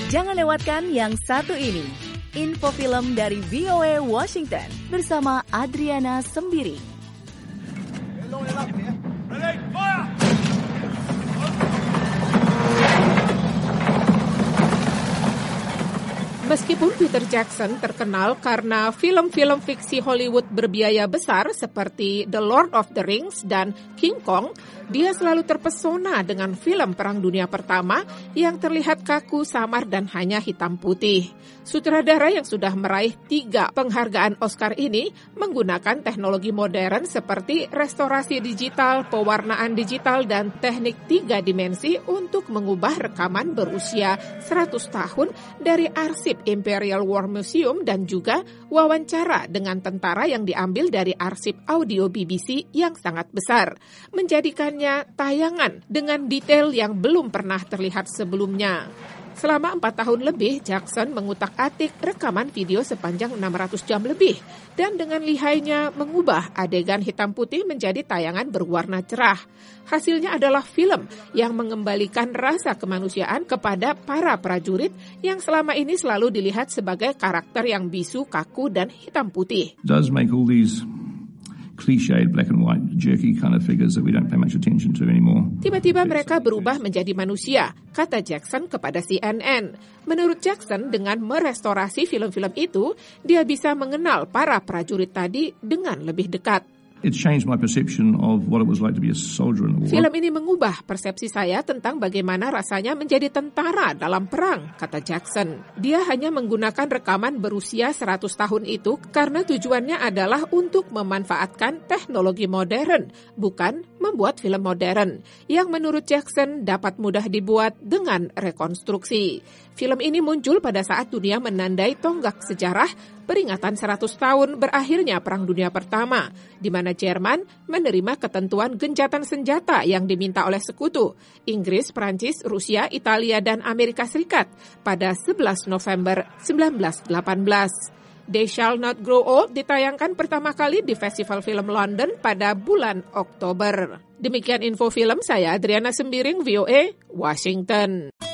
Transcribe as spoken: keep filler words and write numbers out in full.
Jangan lewatkan yang satu ini. Info film dari V O A Washington bersama Adriana Sembiri. Meskipun Peter Jackson terkenal karena film-film fiksi Hollywood berbiaya besar seperti The Lord of the Rings dan King Kong, dia selalu terpesona dengan film Perang Dunia Pertama yang terlihat kaku, samar, dan hanya hitam putih. Sutradara yang sudah meraih tiga penghargaan Oscar ini menggunakan teknologi modern seperti restorasi digital, pewarnaan digital, dan teknik tiga dimensi untuk mengubah rekaman berusia seratus tahun dari arsip Imperial War Museum dan juga wawancara dengan tentara yang diambil dari arsip audio B B C yang sangat besar, menjadikannya tayangan dengan detail yang belum pernah terlihat sebelumnya. Selama empat tahun lebih, Jackson mengutak-atik rekaman video sepanjang enam ratus jam lebih dan dengan lihainya mengubah adegan hitam putih menjadi tayangan berwarna cerah. Hasilnya adalah film yang mengembalikan rasa kemanusiaan kepada para prajurit yang selama ini selalu dilihat sebagai karakter yang bisu, kaku, dan hitam putih. Does make all these cliched black and white jerky kind of figures that we don't pay much attention to anymore. Tiba-tiba mereka berubah menjadi manusia, kata Jackson kepada C N N. Menurut Jackson, dengan merestorasi film-film itu, dia bisa mengenal para prajurit tadi dengan lebih dekat. It changed my perception of what it was like to be a soldier in the war. Film ini mengubah persepsi saya tentang bagaimana rasanya menjadi tentara dalam perang, kata Jackson. Dia hanya menggunakan rekaman berusia seratus tahun itu karena tujuannya adalah untuk memanfaatkan teknologi modern, bukan membuat film modern, yang menurut Jackson dapat mudah dibuat dengan rekonstruksi. Film ini muncul pada saat dunia menandai tonggak sejarah peringatan seratus tahun berakhirnya Perang Dunia Pertama, di mana Jerman menerima ketentuan gencatan senjata yang diminta oleh sekutu, Inggris, Prancis, Rusia, Italia, dan Amerika Serikat pada sebelas November seribu sembilan ratus delapan belas. They Shall Not Grow Old ditayangkan pertama kali di Festival Film London pada bulan Oktober. Demikian info film, saya Adriana Sembiring, V O A, Washington.